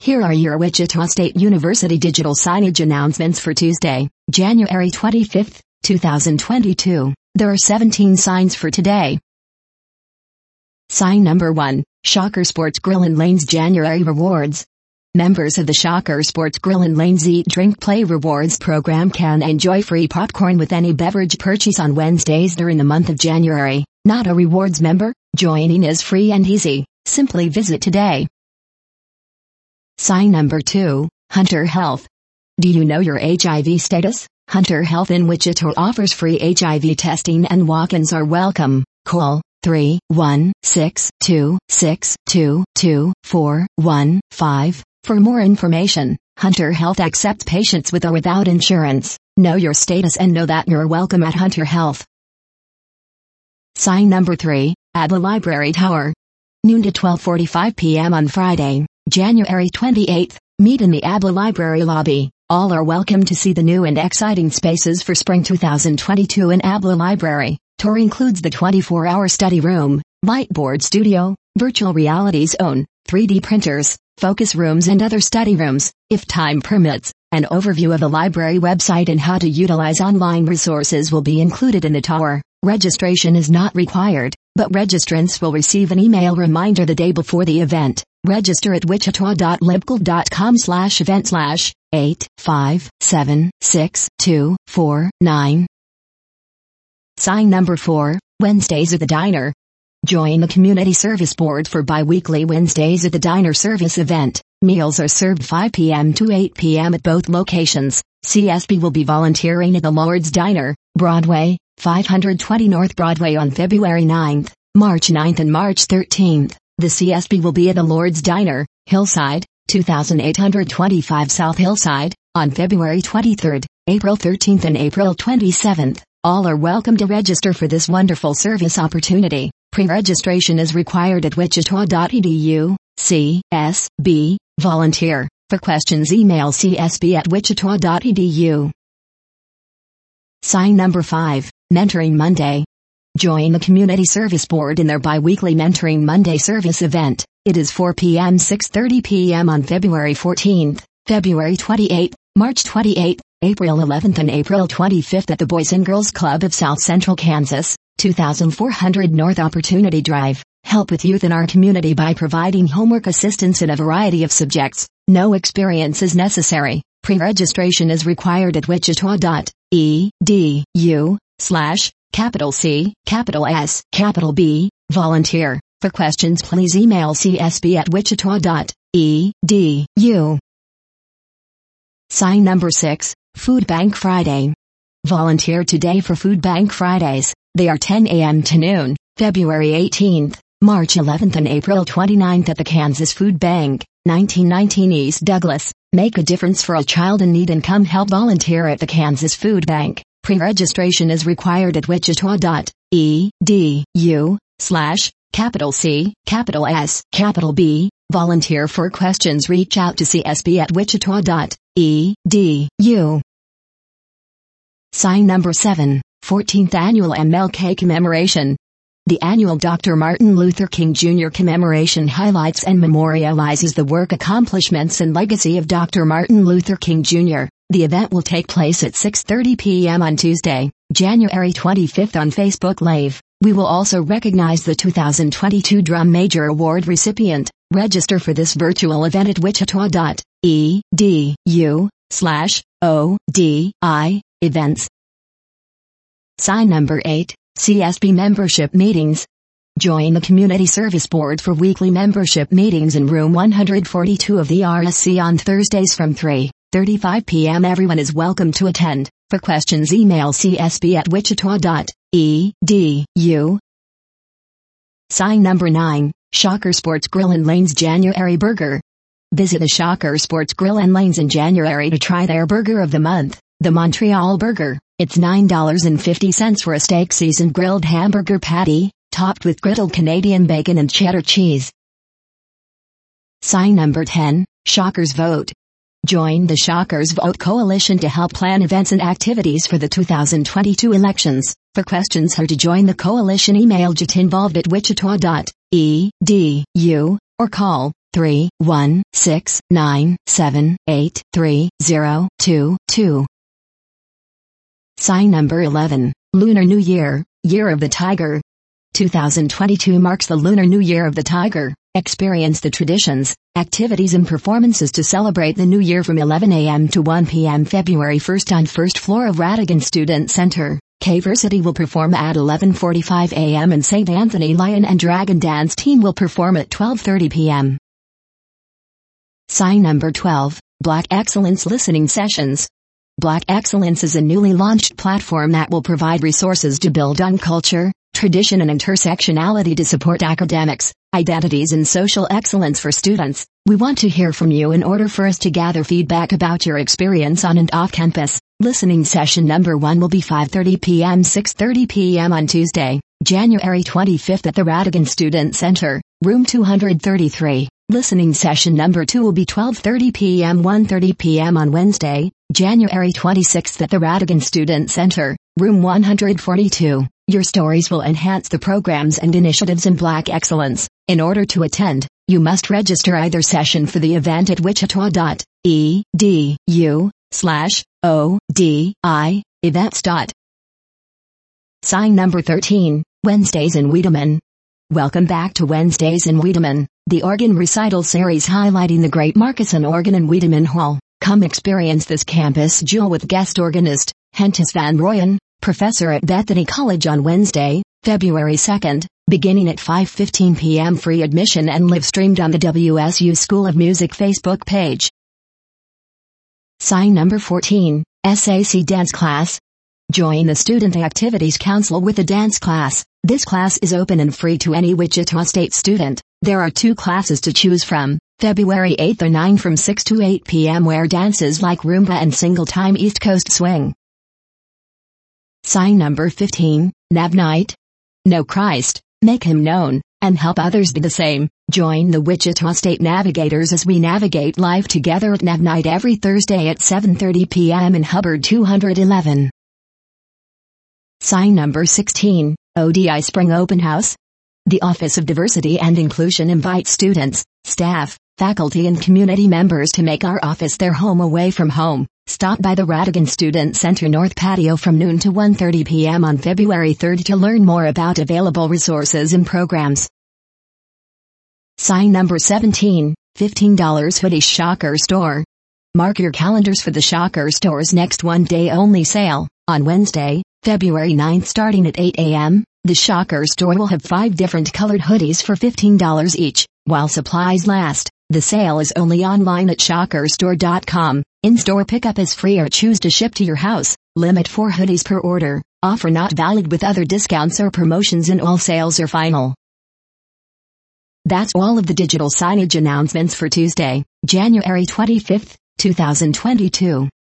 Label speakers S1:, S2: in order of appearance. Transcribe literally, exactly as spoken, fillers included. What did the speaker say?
S1: Here are your Wichita State University digital signage announcements for Tuesday, January twenty-fifth, two thousand twenty-two. There are seventeen signs for today. Sign number one, Shocker Sports Grill and Lanes January Rewards. Members of the Shocker Sports Grill and Lanes Eat Drink Play Rewards program can enjoy free popcorn with any beverage purchase on Wednesdays during the month of January. Not a rewards member? Joining is free and easy. Simply visit today. Sign number two, Hunter Health. Do you know your H I V status? Hunter Health in Wichita offers free H I V testing and walk-ins are welcome. Call three one six two six two two four one five for more information. Hunter Health accepts patients with or without insurance. Know your status and know that you're welcome at Hunter Health. Sign number three, A B L A Library Tower. Noon to twelve forty-five p m on Friday, January twenty-eighth, meet in the A B L A Library lobby. All are welcome to see the new and exciting spaces for spring two thousand twenty-two in A B L A Library. Tour includes the twenty-four hour study room, whiteboard studio, virtual reality zone, three D printers, focus rooms and other study rooms, if time permits. An overview of the library website and how to utilize online resources will be included in the tour. Registration is not required, but registrants will receive an email reminder the day before the event. Register at wichita dot libcal dot com slash event slash eight five seven six two four nine. Sign number four, Wednesdays at the Diner. Join the Community Service Board for bi-weekly Wednesdays at the Diner service event. Meals are served five p m to eight p m at both locations. C S B will be volunteering at the Lord's Diner, Broadway, five twenty North Broadway on February ninth, March ninth and March thirteenth. The C S B will be at the Lord's Diner, Hillside, twenty-eight twenty-five South Hillside, on February twenty-third, April thirteenth and April twenty-seventh. All are welcome to register for this wonderful service opportunity. Pre-registration is required at wichita dot e d u, C S B, volunteer. For questions email c s b at wichita dot e d u. Sign number five, Mentoring Monday. Join the Community Service Board in their bi-weekly Mentoring Monday service event. It is four p m six thirty p m on February fourteenth, February twenty-eighth, March twenty-eighth, April eleventh and April twenty-fifth at the Boys and Girls Club of South Central Kansas, twenty-four hundred North Opportunity Drive. Help with youth in our community by providing homework assistance in a variety of subjects. No experience is necessary. Pre-registration is required at wichita dot e d u slash capital C, capital S, capital B, volunteer. For questions please email c s b at wichita dot e d u. Sign number six, Food Bank Friday. Volunteer today for Food Bank Fridays. They are ten a m to noon, February eighteenth, March eleventh and April twenty-ninth at the Kansas Food Bank, nineteen nineteen East Douglas. Make a difference for a child in need and come help volunteer at the Kansas Food Bank. Pre-registration is required at wichita dot e d u slash capital C, capital S, capital B, volunteer. For questions reach out to c s b at wichita dot e d u. Sign number seven, fourteenth Annual M L K Commemoration. The annual Doctor Martin Luther King Junior Commemoration highlights and memorializes the work, accomplishments and legacy of Doctor Martin Luther King Junior The event will take place at six thirty p m on Tuesday, January twenty-fifth on Facebook Live. We will also recognize the two thousand twenty-two Drum Major Award recipient. Register for this virtual event at wichita dot e d u slash o d i events. Sign number eight, C S B Membership Meetings. Join the Community Service Board for weekly membership meetings in room one forty-two of the R S C on Thursdays from three thirty-five p m Everyone is welcome to attend. For questions email c s b at wichita dot e d u. Sign number nine, Shocker Sports Grill and Lanes January Burger. Visit the Shocker Sports Grill and Lanes in January to try their burger of the month, the Montreal Burger. It's nine dollars and fifty cents for a steak seasoned grilled hamburger patty, topped with griddled Canadian bacon and cheddar cheese. Sign number ten, Shockers Vote. Join the Shockers Vote Coalition to help plan events and activities for the two thousand twenty-two elections. For questions or to join the coalition email get involved at wichita dot e d u or call three one six nine seven eight three zero two two. Sign number eleven, Lunar New Year, Year of the Tiger. two thousand twenty-two marks the Lunar New Year of the Tiger. Experience the traditions, activities and performances to celebrate the new year from eleven a m to one p m February first on first floor of Radigan Student Center. K-Versity will perform at eleven forty-five a m and Saint Anthony Lion and Dragon Dance Team will perform at twelve thirty p m Sign number twelve, Black Excellence Listening Sessions. Black Excellence is a newly launched platform that will provide resources to build on culture, tradition and intersectionality to support academics, identities and social excellence for students. We want to hear from you in order for us to gather feedback about your experience on and off campus. Listening session number one will be five thirty p m six thirty p m on Tuesday, January twenty-fifth at the Radigan Student Center, room two thirty-three. Listening session number two will be twelve thirty p m one thirty p m on Wednesday, January twenty-sixth at the Radigan Student Center, room one forty-two. Your stories will enhance the programs and initiatives in Black Excellence. In order to attend, you must register either session for the event at wichita dot e d u slash o d i events. Sign number thirteen, Wednesdays in Wiedemann. Welcome back to Wednesdays in Wiedemann, the organ recital series highlighting the great Marcuson organ in Wiedemann Hall. Come experience this campus jewel with guest organist, Hentis van Rooyen, professor at Bethany College on Wednesday, February second, beginning at five fifteen p m Free admission and live streamed on the W S U School of Music Facebook page. Sign number fourteen, S A C Dance Class. Join the Student Activities Council with a dance class. This class is open and free to any Wichita State student. There are two classes to choose from, February eighth and ninth from six to eight p m where dances like Roomba and Single Time East Coast Swing. Sign number fifteen, Nav Night. Know Christ, make Him known, and help others be the same. Join the Wichita State Navigators as we navigate life together at Nav Night every Thursday at seven thirty p m in Hubbard two eleven. Sign number sixteen, O D I Spring Open House. The Office of Diversity and Inclusion invites students, staff, faculty and community members to make our office their home away from home. Stop by the Radigan Student Center North Patio from noon to one thirty p m on February third to learn more about available resources and programs. Sign number seventeen, fifteen dollar Hoodie Shocker Store. Mark your calendars for the Shocker Store's next one-day-only sale. On Wednesday, February ninth starting at eight a m, the Shocker Store will have five different colored hoodies for fifteen dollars each, while supplies last. The sale is only online at shocker store dot com. In-store pickup is free or choose to ship to your house. Limit four hoodies per order. Offer not valid with other discounts or promotions and all sales are final. That's all of the digital signage announcements for Tuesday, January twenty-fifth, two thousand twenty-two.